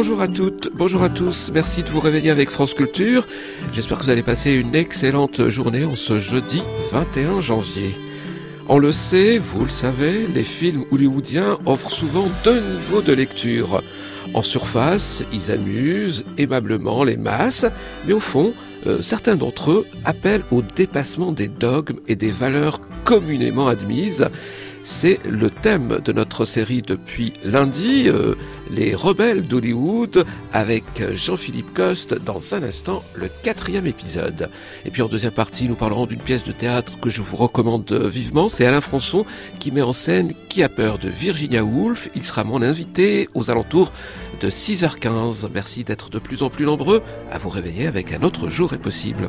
Bonjour à toutes, bonjour à tous, merci de vous réveiller avec France Culture. J'espère que vous allez passer une excellente journée en ce jeudi 21 janvier. On le sait, vous le savez, les films hollywoodiens offrent souvent deux niveaux de lecture. En surface, ils amusent aimablement les masses, mais au fond, certains d'entre eux appellent au dépassement des dogmes et des valeurs communément admises. C'est le thème de notre série depuis lundi, les rebelles d'Hollywood, avec Jean-Philippe Coste dans un instant, le 4e épisode. Et puis en deuxième partie, nous parlerons d'une pièce de théâtre que je vous recommande vivement. C'est Alain Françon qui met en scène Qui a peur de Virginia Woolf. Il sera mon invité aux alentours de 6h15. Merci d'être de plus en plus nombreux à vous réveiller avec Un autre jour est possible.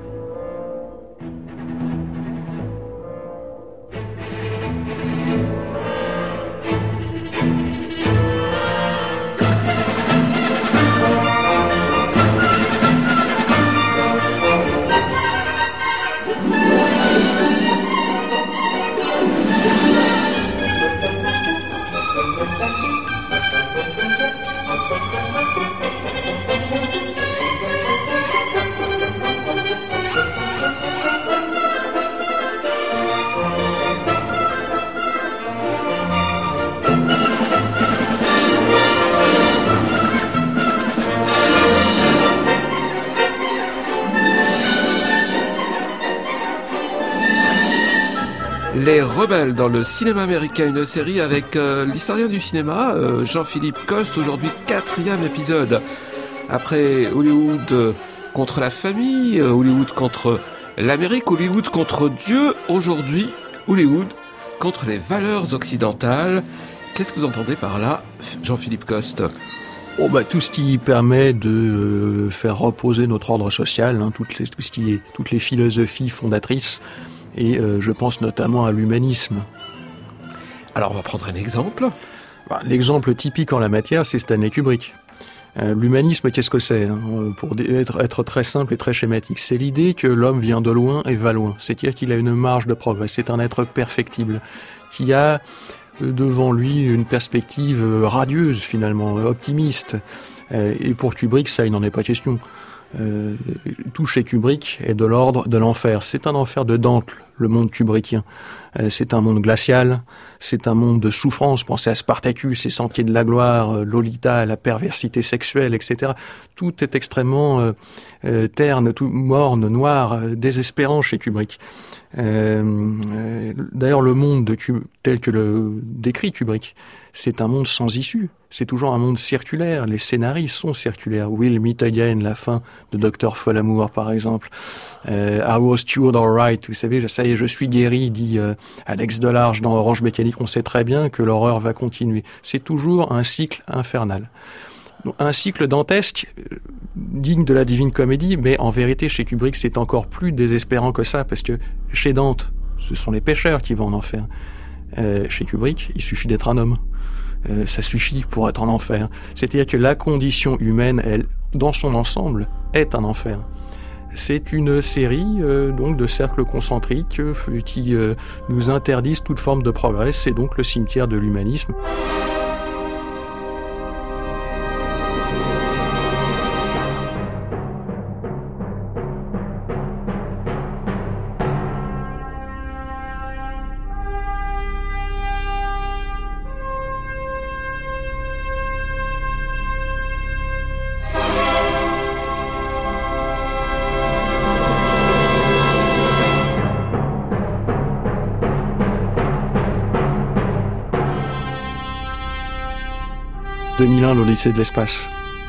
Les Rebelles dans le cinéma américain, une série avec l'historien du cinéma, Jean-Philippe Coste, aujourd'hui 4e épisode. Après Hollywood contre la famille, Hollywood contre l'Amérique, Hollywood contre Dieu, aujourd'hui Hollywood contre les valeurs occidentales. Qu'est-ce que vous entendez par là, Jean-Philippe Coste ? Tout ce qui permet de faire reposer notre ordre social, toutes les philosophies fondatrices. Et je pense notamment à l'humanisme. Alors on va prendre un exemple. L'exemple typique en la matière, c'est Stanley Kubrick. L'humanisme, qu'est-ce que c'est ? Pour être très simple et très schématique, c'est l'idée que l'homme vient de loin et va loin. C'est-à-dire qu'il a une marge de progrès. C'est un être perfectible, qui a devant lui une perspective radieuse, finalement, optimiste. Et pour Kubrick, ça, il n'en est pas question. Tout chez Kubrick est de l'ordre de l'enfer. C'est un enfer de Dante, le monde kubrickien. C'est un monde glacial, c'est un monde de souffrance. Pensez à Spartacus, les Sentiers de la gloire, Lolita, la perversité sexuelle, etc. Tout est extrêmement terne, tout morne, noir, désespérant chez Kubrick. D'ailleurs, le monde tel que le décrit Kubrick, c'est un monde sans issue. C'est toujours un monde circulaire. Les scénarios sont circulaires. We'll meet again, la fin de Dr. Folamour, par exemple. I was cured all right. Vous savez, ça y est, je suis guéri, dit Alex Delarge dans Orange Mécanique. On sait très bien que l'horreur va continuer. C'est toujours un cycle infernal. Donc, un cycle dantesque, digne de la Divine Comédie, mais en vérité, chez Kubrick, c'est encore plus désespérant que ça, parce que chez Dante, ce sont les pécheurs qui vont en enfer. Chez Kubrick, il suffit d'être un homme. Ça suffit pour être en enfer. C'est-à-dire que la condition humaine, elle, dans son ensemble, est un enfer. C'est une série donc de cercles concentriques qui nous interdisent toute forme de progrès. C'est donc le cimetière de l'humanisme. L'Odyssée de l'espace.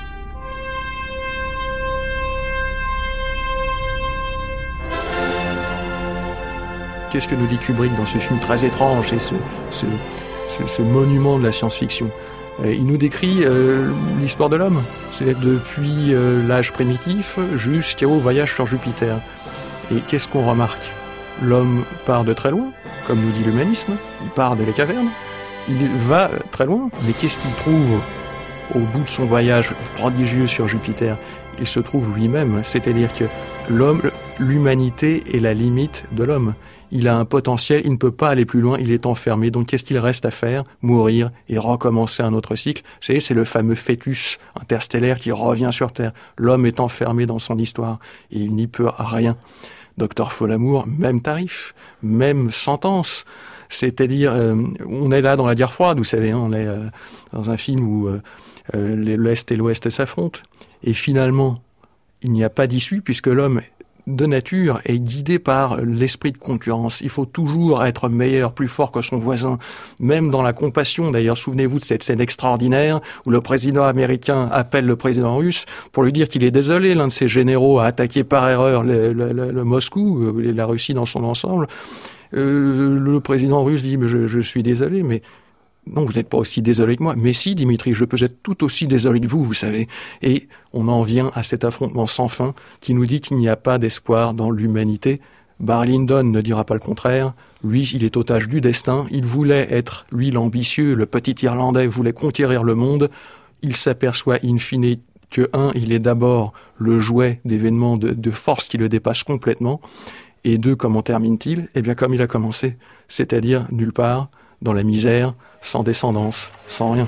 Qu'est-ce que nous dit Kubrick dans ce film très étrange et ce monument de la science-fiction ? Il nous décrit l'histoire de l'homme. C'est depuis l'âge primitif jusqu'au voyage sur Jupiter. Et qu'est-ce qu'on remarque ? L'homme part de très loin, comme nous dit l'humanisme. Il part de les cavernes. Il va très loin. Mais qu'est-ce qu'il trouve au bout de son voyage prodigieux sur Jupiter? Il se trouve lui-même. C'est-à-dire que l'humanité est la limite de l'homme. il a un potentiel, il ne peut pas aller plus loin, il est enfermé. Donc qu'est-ce qu'il reste à faire? Mourir et recommencer un autre cycle. Vous savez, c'est le fameux fœtus interstellaire qui revient sur Terre. L'homme est enfermé dans son histoire et il n'y peut rien. Docteur Folamour, même tarif, même sentence. C'est-à-dire, on est là dans la guerre froide, vous savez, hein, on est dans un film où l'Est et l'Ouest s'affrontent. Et finalement, il n'y a pas d'issue puisque l'homme de nature est guidé par l'esprit de concurrence. Il faut toujours être meilleur, plus fort que son voisin. Même dans la compassion, d'ailleurs, souvenez-vous de cette scène extraordinaire où le président américain appelle le président russe pour lui dire qu'il est désolé. L'un de ses généraux a attaqué par erreur le Moscou, la Russie dans son ensemble. Le président russe dit « je suis désolé, mais... » Non, vous n'êtes pas aussi désolé que moi. Mais si, Dimitri, je peux être tout aussi désolé que vous savez. Et on en vient à cet affrontement sans fin qui nous dit qu'il n'y a pas d'espoir dans l'humanité. Barry Lyndon ne dira pas le contraire. Lui, il est otage du destin. Il voulait être, lui, l'ambitieux, le petit Irlandais, voulait conquérir le monde. Il s'aperçoit in fine que, il est d'abord le jouet d'événements de force qui le dépassent complètement. Et deux, comment termine-t-il? Eh bien, comme il a commencé, c'est-à-dire nulle part, dans la misère, sans descendance, sans rien.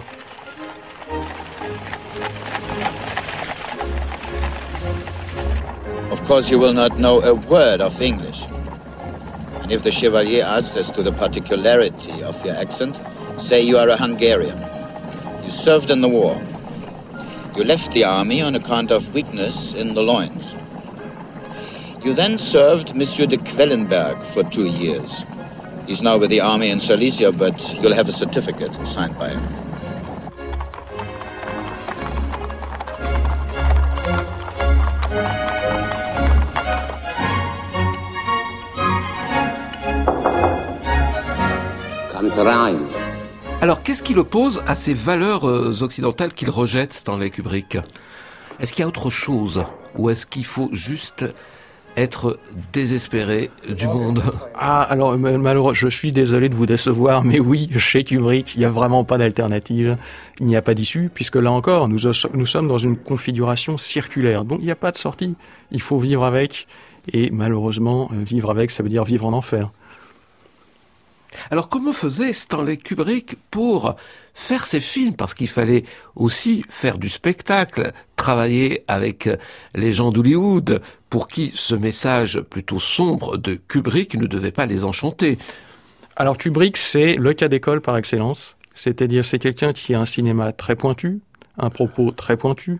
Of course you will not know a word of English. And if the Chevalier asks as to the particularity of your accent, say you are a Hungarian. You served in the war. You left the army on account of weakness in the loins. You then served Monsieur de Quellenberg for 2 years. He's now with the army in Silesia, but you'll have a certificate signed by him. Come to rhyme. Alors, qu'est-ce qui l'oppose à ces valeurs occidentales qu'il rejette, Stanley Kubrick? Est-ce qu'il y a autre chose? Ou est-ce qu'il faut juste être désespéré du monde? Ah, alors malheureusement, je suis désolé de vous décevoir, mais oui, chez Kubrick, il n'y a vraiment pas d'alternative, il n'y a pas d'issue, puisque là encore, nous sommes dans une configuration circulaire, donc il n'y a pas de sortie. Il faut vivre avec, et malheureusement, vivre avec, ça veut dire vivre en enfer. Alors comment faisait Stanley Kubrick pour faire ses films? Parce qu'il fallait aussi faire du spectacle, travailler avec les gens d'Hollywood, pour qui ce message plutôt sombre de Kubrick ne devait pas les enchanter. Alors Kubrick, c'est le cas d'école par excellence, c'est-à-dire c'est quelqu'un qui a un cinéma très pointu, un propos très pointu,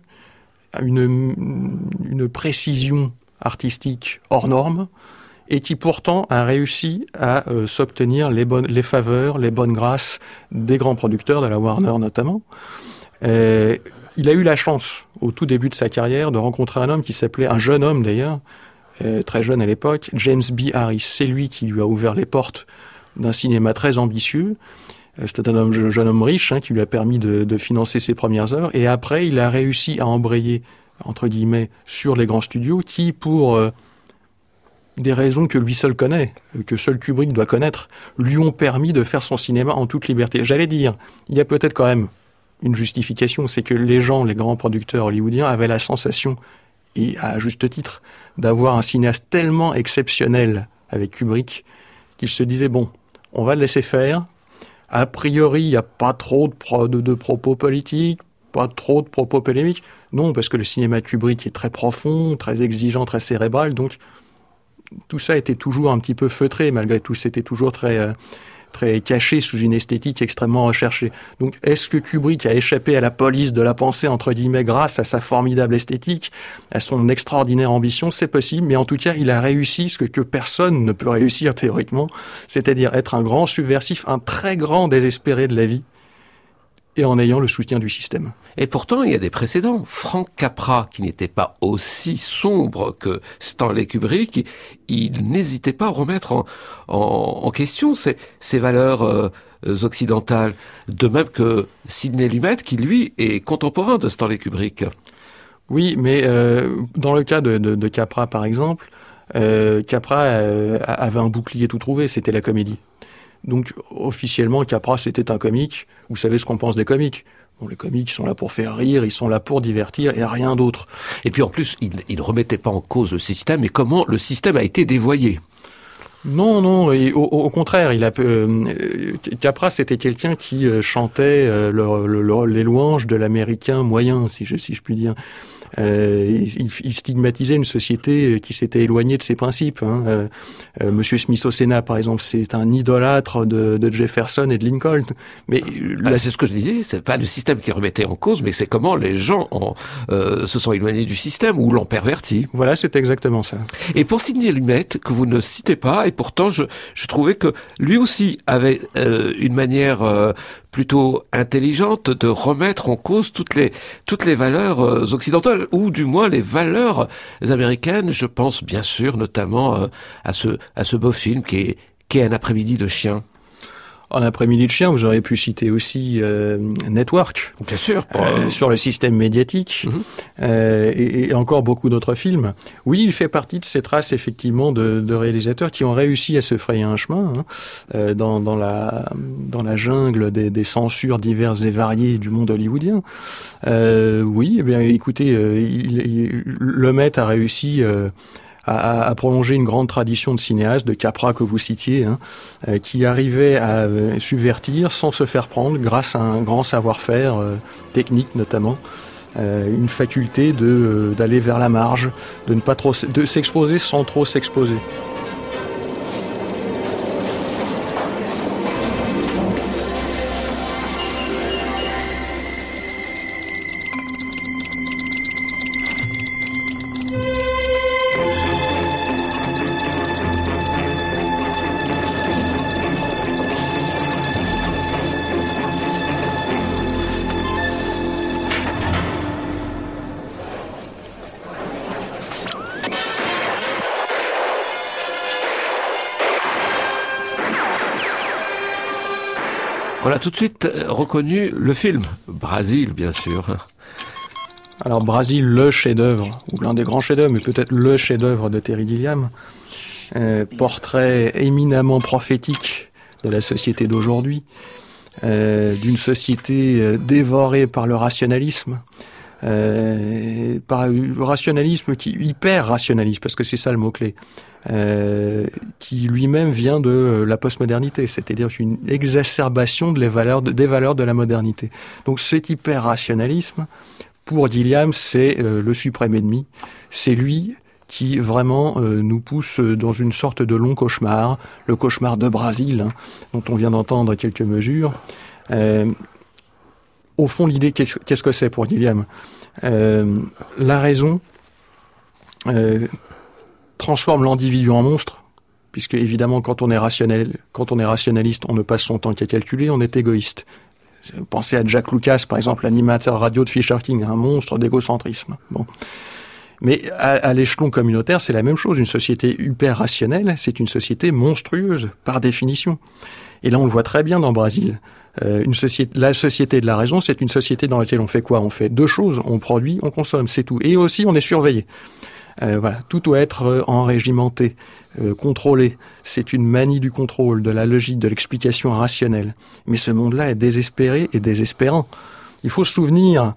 une précision artistique hors norme, et qui pourtant a réussi à s'obtenir les faveurs, les bonnes grâces des grands producteurs, de la Warner notamment. Il a eu la chance, au tout début de sa carrière, de rencontrer un homme qui s'appelait, un jeune homme d'ailleurs, très jeune à l'époque, James B. Harris. C'est lui qui lui a ouvert les portes d'un cinéma très ambitieux. C'était un jeune homme riche qui lui a permis de financer ses premières œuvres. Et après, il a réussi à embrayer, entre guillemets, sur les grands studios qui, pour des raisons que lui seul connaît, que seul Kubrick doit connaître, lui ont permis de faire son cinéma en toute liberté. J'allais dire, il y a peut-être quand même une justification, c'est que les grands producteurs hollywoodiens avaient la sensation, et à juste titre, d'avoir un cinéaste tellement exceptionnel avec Kubrick qu'ils se disaient, bon, on va le laisser faire. A priori, il n'y a pas trop de propos politiques, pas trop de propos polémiques. Non, parce que le cinéma Kubrick est très profond, très exigeant, très cérébral, donc tout ça était toujours un petit peu feutré, malgré tout, c'était toujours très caché sous une esthétique extrêmement recherchée. Donc, est-ce que Kubrick a échappé à la police de la pensée, entre guillemets, grâce à sa formidable esthétique, à son extraordinaire ambition? C'est possible, mais en tout cas, il a réussi ce que personne ne peut réussir théoriquement, c'est-à-dire être un grand subversif, un très grand désespéré de la vie, et en ayant le soutien du système. Et pourtant, il y a des précédents. Frank Capra, qui n'était pas aussi sombre que Stanley Kubrick, il n'hésitait pas à remettre en question ces valeurs occidentales. De même que Sidney Lumet, qui lui est contemporain de Stanley Kubrick. Oui, mais dans le cas de Capra, par exemple, Capra avait un bouclier tout trouvé, c'était la comédie. Donc, officiellement, Capra, c'était un comique. Vous savez ce qu'on pense des comiques. Bon, les comiques, ils sont là pour faire rire, ils sont là pour divertir et rien d'autre. Et puis, en plus, il ne remettait pas en cause le système, mais comment le système a été dévoyé. Non, et au contraire, Capra, c'était quelqu'un qui chantait les louanges de l'américain moyen, si je puis dire. Il stigmatisait une société qui s'était éloignée de ses principes. Monsieur Smith au Sénat, par exemple, c'est un idolâtre de Jefferson et de Lincoln. Mais c'est ce que je disais, c'est pas le système qui remettait en cause, mais c'est comment les gens se sont éloignés du système ou l'ont perverti. Voilà, c'est exactement ça. Et pour Sidney Lumet, que vous ne citez pas, et pourtant je trouvais que lui aussi avait une manière plutôt intelligente de remettre en cause toutes les valeurs occidentales, ou du moins les valeurs américaines. Je pense bien sûr notamment à ce beau film qui est Un après-midi de chien. En après-midi de chien, vous auriez pu citer aussi Network. Bien sûr. Sur le système médiatique. Et encore beaucoup d'autres films. Oui, il fait partie de ces traces, effectivement, de réalisateurs qui ont réussi à se frayer un chemin dans la jungle des censures diverses et variées du monde hollywoodien. Oui, eh bien, écoutez, Lumet a réussi à prolonger une grande tradition de cinéastes, de Capra que vous citiez, qui arrivait à subvertir sans se faire prendre, grâce à un grand savoir-faire technique notamment, une faculté d'aller vers la marge, de s'exposer sans trop s'exposer. On a tout de suite reconnu le film, Brasil, bien sûr. Alors Brasil, le chef-d'œuvre, ou l'un des grands chefs-d'œuvre, mais peut-être le chef-d'œuvre de Terry Gilliam. Portrait éminemment prophétique de la société d'aujourd'hui, d'une société dévorée par le rationalisme, par le rationalisme hyper rationaliste, parce que c'est ça le mot-clé, qui lui-même vient de la postmodernité, c'est-à-dire une exacerbation des valeurs de la modernité. Donc cet hyper rationalisme, pour Gilliam, c'est le suprême ennemi. C'est lui qui vraiment nous pousse dans une sorte de long cauchemar, le cauchemar de Brasil, dont on vient d'entendre quelques mesures. Au fond, l'idée, qu'est-ce que c'est pour Gilliam ? La raison transforme l'individu en monstre, puisque évidemment, quand on est rationaliste, on ne passe son temps qu'à calculer, on est égoïste. Pensez à Jack Lucas, par exemple, l'animateur radio de Fisher King, un monstre d'égocentrisme. Bon. Mais à l'échelon communautaire, c'est la même chose. Une société hyper rationnelle, c'est une société monstrueuse, par définition. Et là, on le voit très bien dans Brasil. La société de la raison, c'est une société dans laquelle on fait quoi ? On fait deux choses, on produit, on consomme, c'est tout. Et aussi, on est surveillé. Voilà, tout doit être enrégimenté, contrôlé. C'est une manie du contrôle, de la logique, de l'explication rationnelle. Mais ce monde-là est désespéré et désespérant. Il faut se souvenir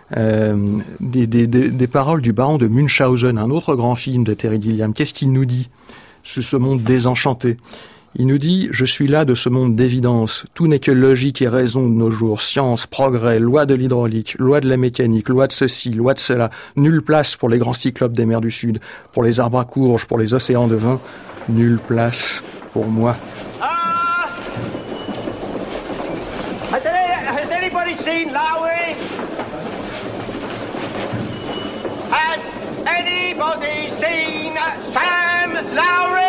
des paroles du baron de Munchausen, un autre grand film de Terry Gilliam. Qu'est-ce qu'il nous dit, ce monde désenchanté ? Il nous dit « Je suis là de ce monde d'évidence. Tout n'est que logique et raison de nos jours. Science, progrès, loi de l'hydraulique, loi de la mécanique, loi de ceci, loi de cela. Nulle place pour les grands cyclopes des mers du Sud, pour les arbres à courges, pour les océans de vin. Nulle place pour moi. » Has anybody seen Lowry? Has anybody seen Sam Lowry?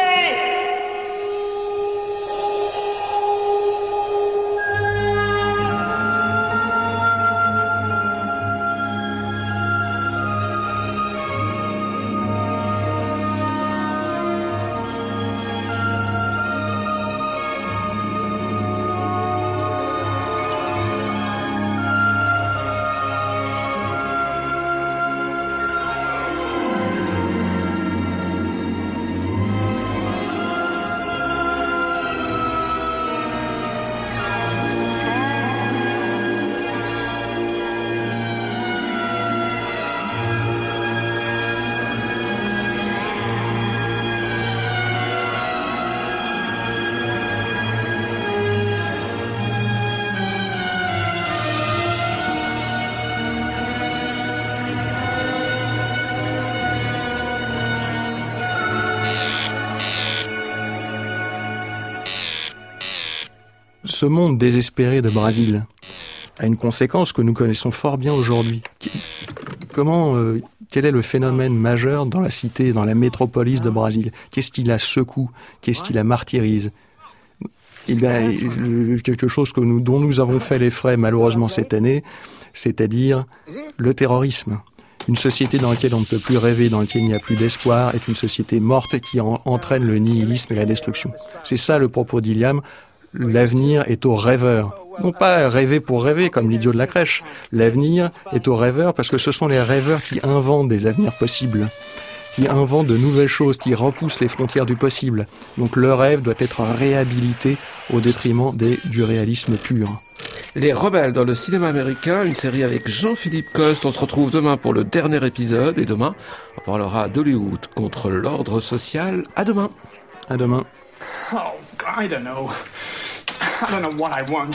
Ce monde désespéré de Brésil a une conséquence que nous connaissons fort bien aujourd'hui. Quel est le phénomène majeur dans la cité, dans la métropolis de Brésil? Qu'est-ce qui la secoue? Qu'est-ce qui la martyrise? Eh bien, quelque chose dont nous avons fait les frais malheureusement cette année, c'est-à-dire le terrorisme. Une société dans laquelle on ne peut plus rêver, dans laquelle il n'y a plus d'espoir, est une société morte qui entraîne le nihilisme et la destruction. C'est ça le propos d'Iliam. L'avenir est aux rêveurs. Non pas rêver pour rêver, comme l'idiot de la crèche. L'avenir est aux rêveurs parce que ce sont les rêveurs qui inventent des avenirs possibles, qui inventent de nouvelles choses, qui repoussent les frontières du possible. Donc le rêve doit être réhabilité au détriment du réalisme pur. Les Rebelles dans le cinéma américain, une série avec Jean-Philippe Coste. On se retrouve demain pour le dernier épisode. Et demain, on parlera d'Hollywood contre l'ordre social. À demain. À demain. Oh, I don't know. I don't know what I want.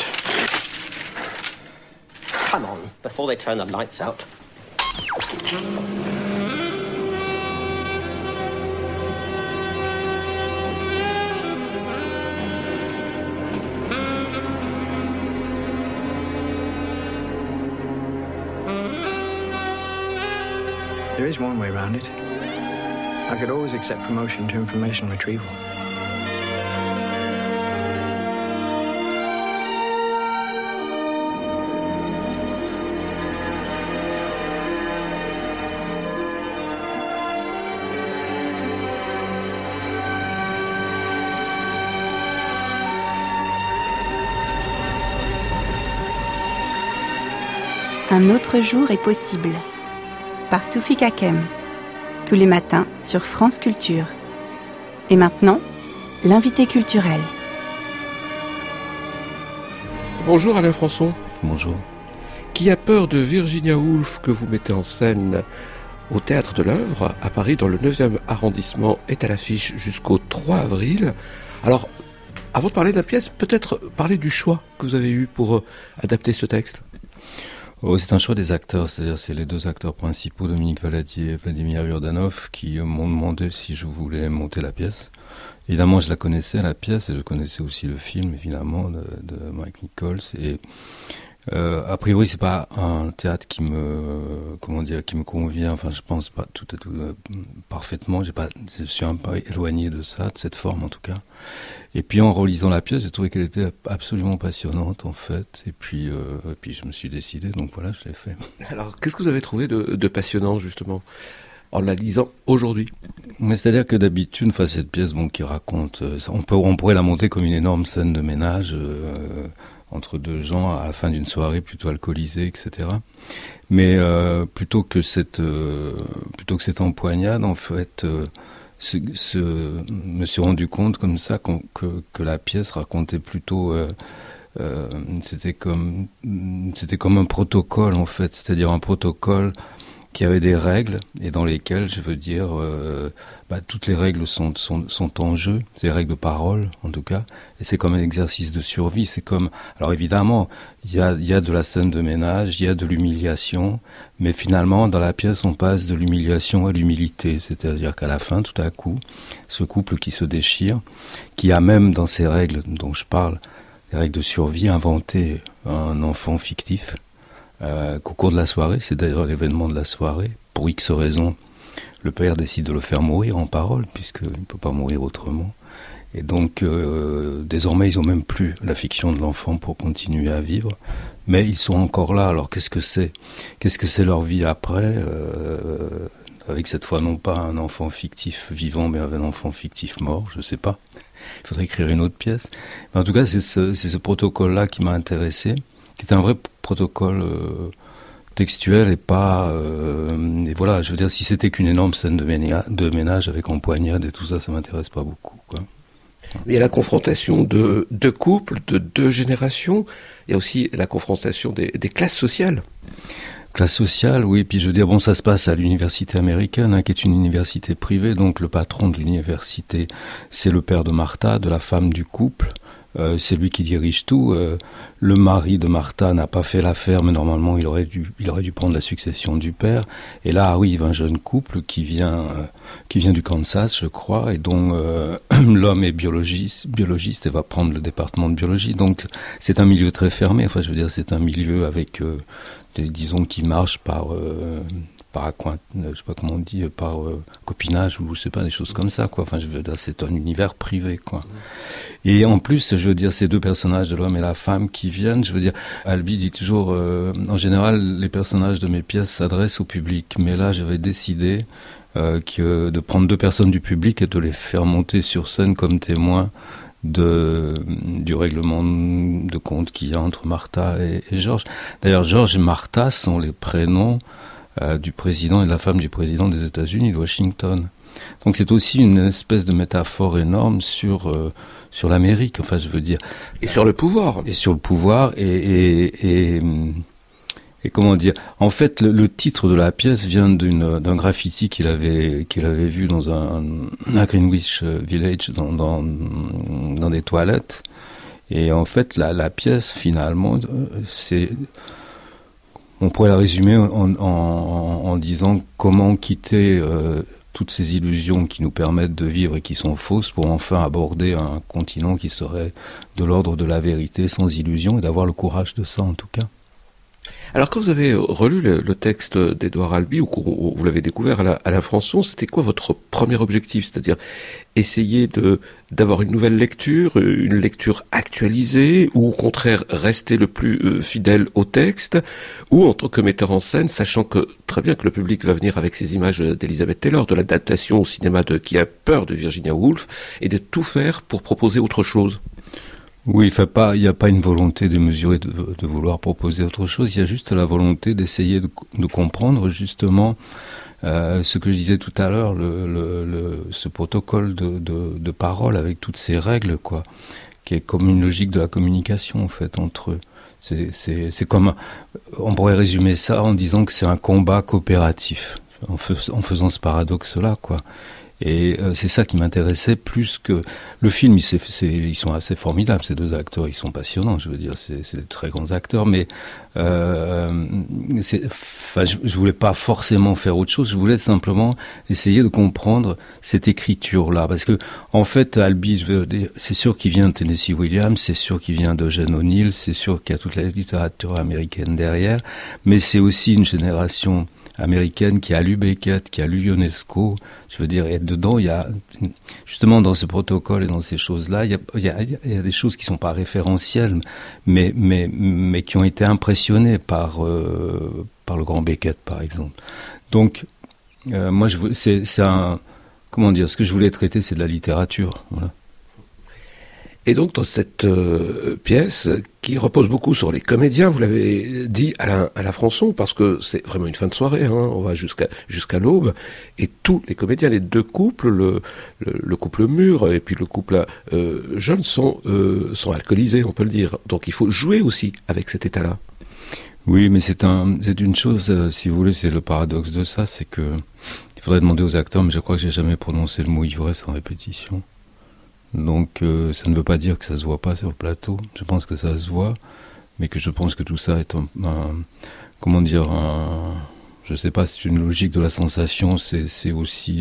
Come on, before they turn the lights out. There is one way around it. I could always accept promotion to information retrieval. Un autre jour est possible. Par Toufik Hakem. Tous les matins sur France Culture. Et maintenant, l'invité culturel. Bonjour Alain Françon. Bonjour. Qui a peur de Virginia Woolf que vous mettez en scène au Théâtre de l'Œuvre à Paris dans le 9e arrondissement est à l'affiche jusqu'au 3 avril. Alors, avant de parler de la pièce, peut-être parler du choix que vous avez eu pour adapter ce texte. Oh, c'est un choix des acteurs, c'est-à-dire c'est les deux acteurs principaux, Dominique Valadier et Vladimir Urdanov, qui m'ont demandé si je voulais monter la pièce. Évidemment, je la connaissais, la pièce, et je connaissais aussi le film, évidemment, de Mike Nichols. Et a priori, c'est pas un théâtre qui me convient. Enfin, je pense pas tout parfaitement. Je suis un peu éloigné de ça, de cette forme en tout cas. Et puis en relisant la pièce, j'ai trouvé qu'elle était absolument passionnante en fait. Et puis je me suis décidé, donc voilà, je l'ai fait. Alors, qu'est-ce que vous avez trouvé de passionnant justement en la lisant aujourd'hui? Mais c'est-à-dire que d'habitude, cette pièce, qui raconte, on pourrait la monter comme une énorme scène de ménage entre deux gens à la fin d'une soirée plutôt alcoolisée, etc. Mais plutôt que cette empoignade, en fait. Me suis rendu compte comme ça que la pièce racontait plutôt c'était comme un protocole en fait, c'est-à-dire un protocole qui avait des règles et dans lesquelles, je veux dire, toutes les règles sont en jeu, c'est les règles de parole en tout cas, et c'est comme un exercice de survie. C'est comme, alors évidemment, il y a de la scène de ménage, il y a de l'humiliation, mais finalement dans la pièce on passe de l'humiliation à l'humilité, c'est-à-dire qu'à la fin, tout à coup, ce couple qui se déchire, qui a même dans ces règles dont je parle, les règles de survie, inventé un enfant fictif. Qu'au cours de la soirée, c'est d'ailleurs l'événement de la soirée, pour X raisons, le père décide de le faire mourir en parole, puisqu'il ne peut pas mourir autrement. Et donc, désormais, ils n'ont même plus la fiction de l'enfant pour continuer à vivre, mais ils sont encore là. Alors, qu'est-ce que c'est leur vie après, avec cette fois non pas un enfant fictif vivant, mais un enfant fictif mort, je ne sais pas. Il faudrait écrire une autre pièce. Mais en tout cas, c'est ce protocole-là qui m'a intéressé, qui est un vrai protocole textuel et pas... et voilà, je veux dire, si c'était qu'une énorme scène de ménage avec empoignade et tout ça, ça m'intéresse pas beaucoup, quoi. Il y a la confrontation de deux couples, de deux générations. Il y a aussi la confrontation des classes sociales. Classe sociale, oui. Puis je veux dire, ça se passe à l'université américaine, qui est une université privée. Donc le patron de l'université, c'est le père de Martha, de la femme du couple. c'est lui qui dirige tout. Le mari de Martha n'a pas fait l'affaire, mais normalement il aurait dû prendre la succession du père. Et là arrive un jeune couple qui vient du Kansas, je crois, et dont l'homme est biologiste et va prendre le département de biologie. Donc c'est un milieu très fermé. Enfin, je veux dire, c'est un milieu avec disons qui marche par je sais pas comment on dit, par copinage ou je sais pas, des choses comme ça, quoi. Enfin, je veux dire, c'est un univers privé, quoi. Et en plus, je veux dire, ces deux personnages de l'homme et la femme qui viennent, je veux dire, Albee dit toujours, en général, les personnages de mes pièces s'adressent au public, mais là, j'avais décidé de prendre deux personnes du public et de les faire monter sur scène comme témoins du règlement de compte qu'il y a entre Martha et George. D'ailleurs, George et Martha sont les prénoms du président et de la femme du président des États-Unis, de Washington. Donc c'est aussi une espèce de métaphore énorme sur l'Amérique, enfin je veux dire. Et sur le pouvoir. Et sur le pouvoir, et comment dire. En fait, le titre de la pièce vient d'un graffiti qu'il avait vu à Greenwich Village, dans des toilettes. Et en fait, la pièce, finalement, on pourrait la résumer en disant comment quitter toutes ces illusions qui nous permettent de vivre et qui sont fausses pour enfin aborder un continent qui serait de l'ordre de la vérité, sans illusion, et d'avoir le courage de ça en tout cas. Alors quand vous avez relu le texte d'Édouard Albee, ou vous l'avez découvert à la Françon, c'était quoi votre premier objectif? C'est-à-dire essayer d'avoir une nouvelle lecture, une lecture actualisée, ou au contraire rester le plus fidèle au texte, ou en tant que metteur en scène, sachant que très bien que le public va venir avec ces images d'Elizabeth Taylor, de l'adaptation au cinéma de Qui a peur de Virginia Woolf, et de tout faire pour proposer autre chose? Oui, il n'y a pas une volonté démesurée de vouloir proposer autre chose, il y a juste la volonté d'essayer de comprendre justement ce que je disais tout à l'heure, ce protocole de parole avec toutes ces règles, quoi, qui est comme une logique de la communication en fait entre eux. C'est comme, on pourrait résumer ça en disant que c'est un combat coopératif, en faisant ce paradoxe-là, quoi. Et c'est ça qui m'intéressait plus que le film. Ils sont assez formidables, ces deux acteurs, ils sont passionnants. Je veux dire, c'est de très grands acteurs, mais je voulais pas forcément faire autre chose. Je voulais simplement essayer de comprendre cette écriture-là, parce que en fait, Albee, je veux dire, c'est sûr qu'il vient de Tennessee Williams, c'est sûr qu'il vient d'Eugène O'Neill, c'est sûr qu'il y a toute la littérature américaine derrière, mais c'est aussi une génération américaine qui a lu Beckett, qui a lu Ionesco, je veux dire, et dedans, il y a, justement, dans ce protocole et dans ces choses-là, il y a des choses qui sont pas référentielles, mais qui ont été impressionnées par le grand Beckett, par exemple. Donc, moi, comment dire, ce que je voulais traiter, c'est de la littérature, voilà. Et donc dans cette pièce qui repose beaucoup sur les comédiens, vous l'avez dit à la Françon, parce que c'est vraiment une fin de soirée, hein, on va jusqu'à l'aube, et tous les comédiens, les deux couples, le couple mûr et puis le couple jeune sont alcoolisés, on peut le dire. Donc il faut jouer aussi avec cet état-là. Oui, mais c'est une chose, si vous voulez, c'est le paradoxe de ça, c'est que il faudrait demander aux acteurs, mais je crois que j'ai jamais prononcé le mot ivresse en répétition. Donc ça ne veut pas dire que ça se voit pas sur le plateau. Je pense que ça se voit, mais que je pense que tout ça est je sais pas, c'est une logique de la sensation. C'est aussi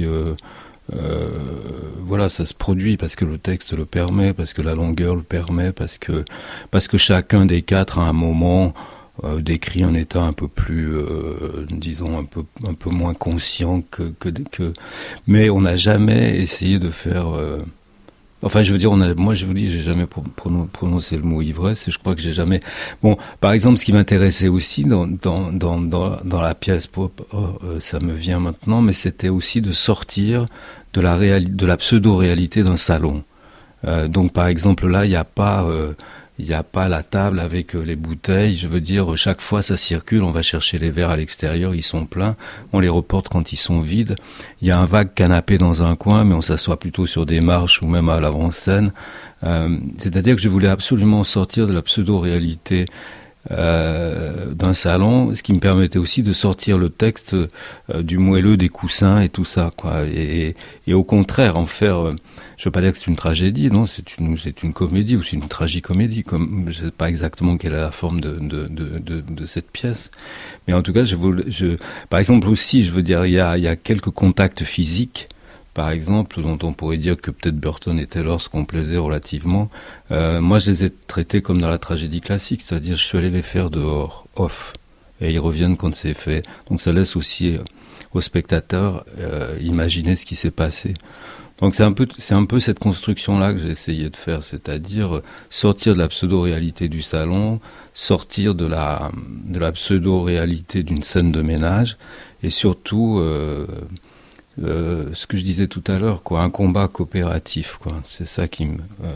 voilà, ça se produit parce que le texte le permet, parce que la longueur le permet, parce que chacun des quatre à un moment décrit un état un peu plus, disons un peu moins conscient que mais on n'a jamais essayé de faire. Enfin, je veux dire, moi, je vous dis, j'ai jamais prononcé le mot ivresse, et je crois que j'ai jamais. Bon, par exemple, ce qui m'intéressait aussi dans la pièce, ça me vient maintenant, mais c'était aussi de sortir de la pseudo-réalité d'un salon. Donc, par exemple, là, il n'y a pas la table avec les bouteilles. Je veux dire, chaque fois ça circule, on va chercher les verres à l'extérieur, ils sont pleins, on les reporte quand ils sont vides. Il y a un vague canapé dans un coin, mais on s'assoit plutôt sur des marches ou même à l'avant-scène. C'est-à-dire que je voulais absolument sortir de la pseudo-réalité d'un salon, ce qui me permettait aussi de sortir le texte du moelleux des coussins et tout ça, quoi. Et au contraire, en faire, je veux pas dire que c'est une tragédie, non, c'est une comédie ou c'est une tragicomédie, comme je sais pas exactement quelle est la forme de cette pièce, mais en tout cas, par exemple aussi, je veux dire, il y a quelques contacts physiques. Par exemple, dont on pourrait dire que peut-être Burton et Taylor se complaisaient relativement. Moi, je les ai traités comme dans la tragédie classique, c'est-à-dire je suis allé les faire dehors, off, et ils reviennent quand c'est fait. Donc ça laisse aussi aux spectateurs imaginer ce qui s'est passé. Donc c'est un peu cette construction-là que j'ai essayé de faire, c'est-à-dire sortir de la pseudo-réalité du salon, sortir de la pseudo-réalité d'une scène de ménage, et surtout ce que je disais tout à l'heure, quoi, un combat coopératif, quoi. C'est ça qui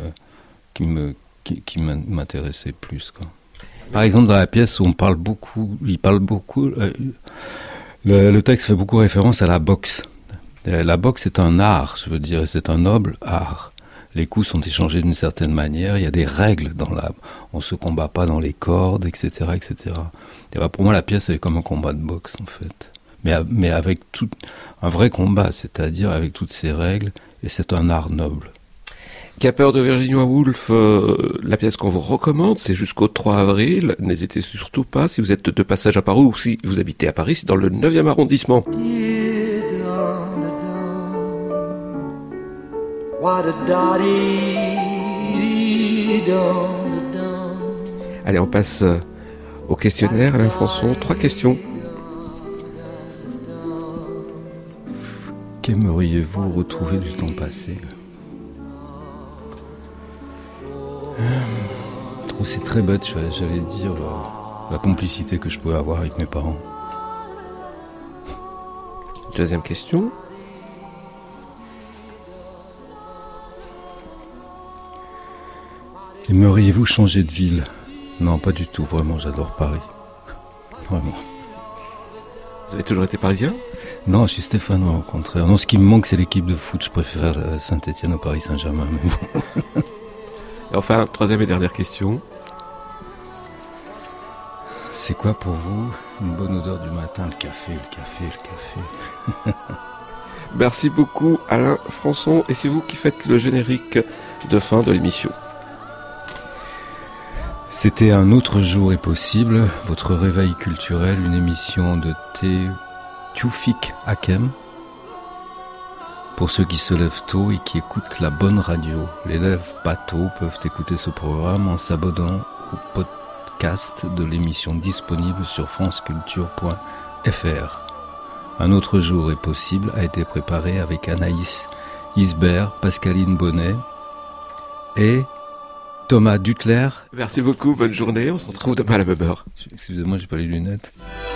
m'intéressait plus, quoi. Par exemple, dans la pièce où il parle beaucoup, le texte fait beaucoup référence à la boxe. La boxe est un art, je veux dire, c'est un noble art. Les coups sont échangés d'une certaine manière, il y a des règles on se combat pas dans les cordes, etc., etc. Et ben, pour moi, la pièce est comme un combat de boxe, en fait. Mais avec un vrai combat, c'est-à-dire avec toutes ces règles, et c'est un art noble. Capeur de Virginia Woolf, la pièce qu'on vous recommande, c'est jusqu'au 3 avril. N'hésitez surtout pas, si vous êtes de passage à Paris ou si vous habitez à Paris, c'est dans le 9e arrondissement. Allez, on passe au questionnaire, Alain Françon. 3 questions. Qu'aimeriez-vous retrouver du temps passé ? C'est très bête, j'allais dire la complicité que je pouvais avoir avec mes parents. Deuxième question. Aimeriez-vous changer de ville ? Non, pas du tout, vraiment, j'adore Paris. Vraiment. Vous avez toujours été parisien ? Non, je suis stéphanois, au contraire. Non, ce qui me manque, c'est l'équipe de foot. Je préfère Saint-Etienne au Paris Saint-Germain. Mais bon. Et enfin, troisième et dernière question. C'est quoi pour vous une bonne odeur du matin ? Le café. Merci beaucoup, Alain Françon. Et c'est vous qui faites le générique de fin de l'émission. C'était Un autre jour est possible, votre réveil culturel, une émission de Tufik Hakem. Pour ceux qui se lèvent tôt et qui écoutent la bonne radio, les lèvres pas tôt peuvent écouter ce programme en s'abonnant au podcast de l'émission disponible sur franceculture.fr. Un autre jour est possible a été préparé avec Anaïs Isbert, Pascaline Bonnet et Thomas Dutler. Merci beaucoup, bonne journée, on se retrouve demain à la même heure. Excusez-moi, j'ai pas les lunettes.